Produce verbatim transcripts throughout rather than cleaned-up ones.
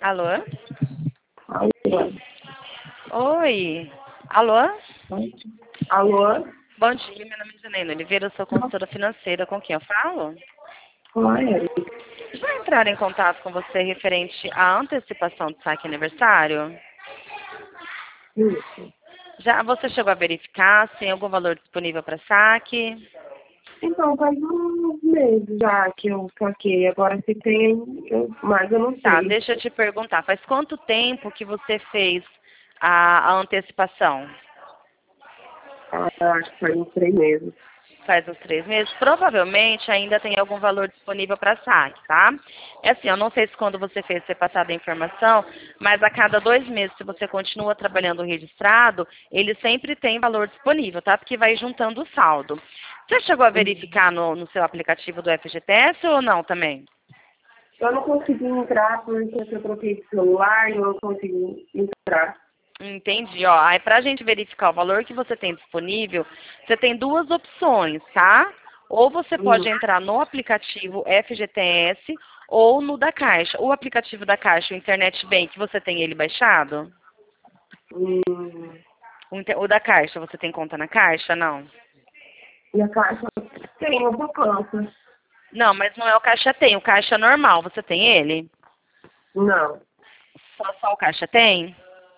Alô? Alô? Oi. Alô? Alô? Bom dia, meu nome é Janaína Oliveira, eu sou consultora financeira. Com quem eu falo? Oi, Eric. Já entraram em contato com você referente à antecipação do saque aniversário? Isso. Já você chegou a verificar se tem algum valor disponível para saque? Então, faz uns meses já que eu saquei. Agora se tem, eu, mas eu não Tá, sei. deixa eu te perguntar. Faz quanto tempo que você fez a, a antecipação? Ah, acho que faz uns três meses. Faz uns três meses, provavelmente ainda tem algum valor disponível para saque, tá? É assim, eu não sei se quando você fez ser passada a informação, mas a cada dois meses, se você continua trabalhando registrado, ele sempre tem valor disponível, tá? Porque vai juntando o saldo. Você chegou a verificar no, no seu aplicativo do F G T S ou não também? Eu não consegui entrar porque eu troquei de celular e eu não consegui entrar. Entendi, ó. Aí pra gente verificar o valor que você tem disponível, você tem duas opções, tá? Ou você Hum, pode entrar no aplicativo F G T S ou no da Caixa. O aplicativo da Caixa, o Internet Bank, você tem ele baixado? hum, O, inter- o da Caixa, você tem conta na Caixa? Não. e a caixa tem uma poupança. Não, mas não é o Caixa Tem, o Caixa normal, você tem ele? Não, Só, só o Caixa Tem?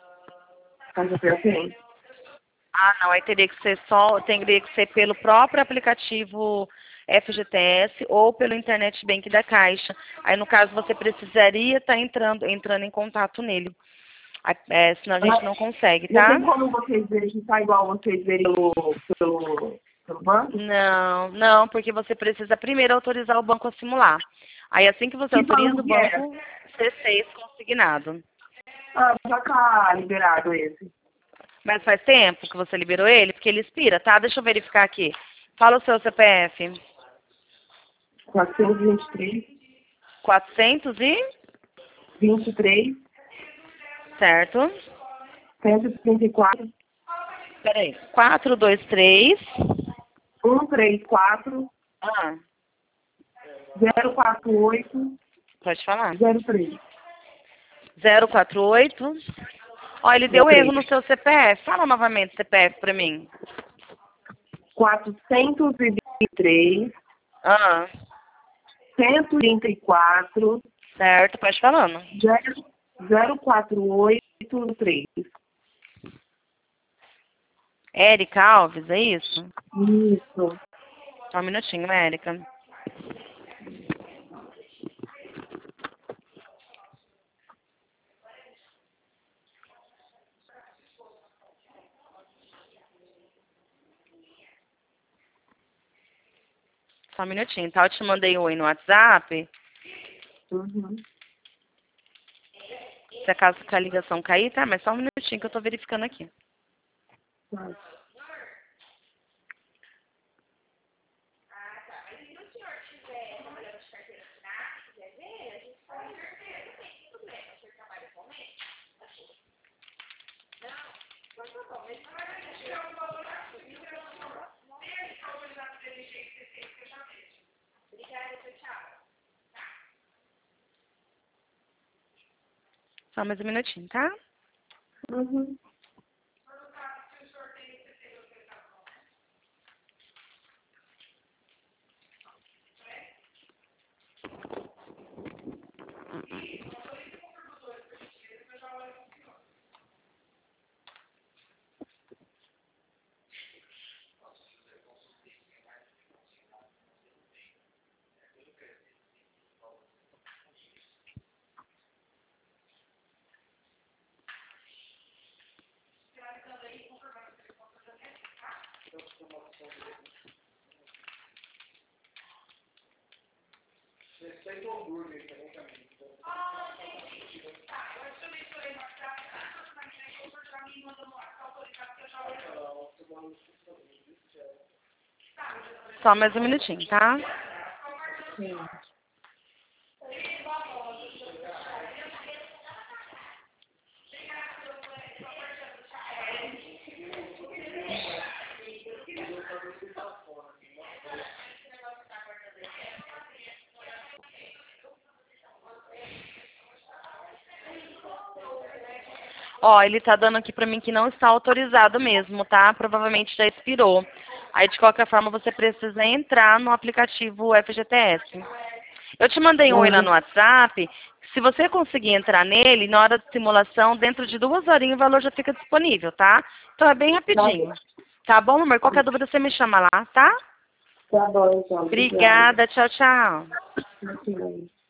a caixa tem. Ah, não, aí teria que ser só, teria que ser pelo próprio aplicativo F G T S ou pelo Internet Bank da Caixa. Aí, no caso, você precisaria estar entrando, entrando em contato nele. Ah, é, senão a gente Ah, não consegue, não tá? tem como vocês verificar igual vocês verem pelo, pelo, pelo banco? Não, não, porque você precisa primeiro autorizar o banco a simular. Aí, assim que você Que autoriza, banco o que é? banco C seis consignado. Ah, já tá liberado esse. Mas faz tempo que você liberou ele? Porque ele expira, tá? Deixa eu verificar aqui. Fala o seu C P F. quatrocentos e vinte e três, quatrocentos e... vinte e três, Certo. cento e trinta e quatro, Peraí. quatro dois três. cento e trinta e quatro, Ah, zero quatro oito, pode falar. zero três. zero quatro oito. Ó, ele zero deu erro três. no seu C P F. Fala novamente o C P F pra mim. quatrocentos e vinte e três, Ah, cento e trinta e quatro, certo. Pode falando. zero quatro oito, três. Érica Alves, é isso? Isso. Só um minutinho, Érica. Só um minutinho, tá? Eu te mandei um oi no WhatsApp. Uhum. Se acaso que a ligação cair, tá? Mas só um minutinho que eu tô verificando aqui. Tá. Só mais um minutinho, tá? Uhum. Só mais um minutinho, tá? Sim. Ó, ele tá dando aqui pra mim que não está autorizado mesmo, tá? Provavelmente já expirou. Aí, de qualquer forma, você precisa entrar no aplicativo F G T S. Eu te mandei um oi lá Ah, no WhatsApp. Se você conseguir entrar nele, na hora de simulação, dentro de duas horinhas o valor já fica disponível, tá? Então é bem tá, rapidinho. Tá bom, amor? Qualquer dúvida você me chama lá, tá? tá bom, então. Obrigada. Obrigada. Tchau, tchau. Obrigada.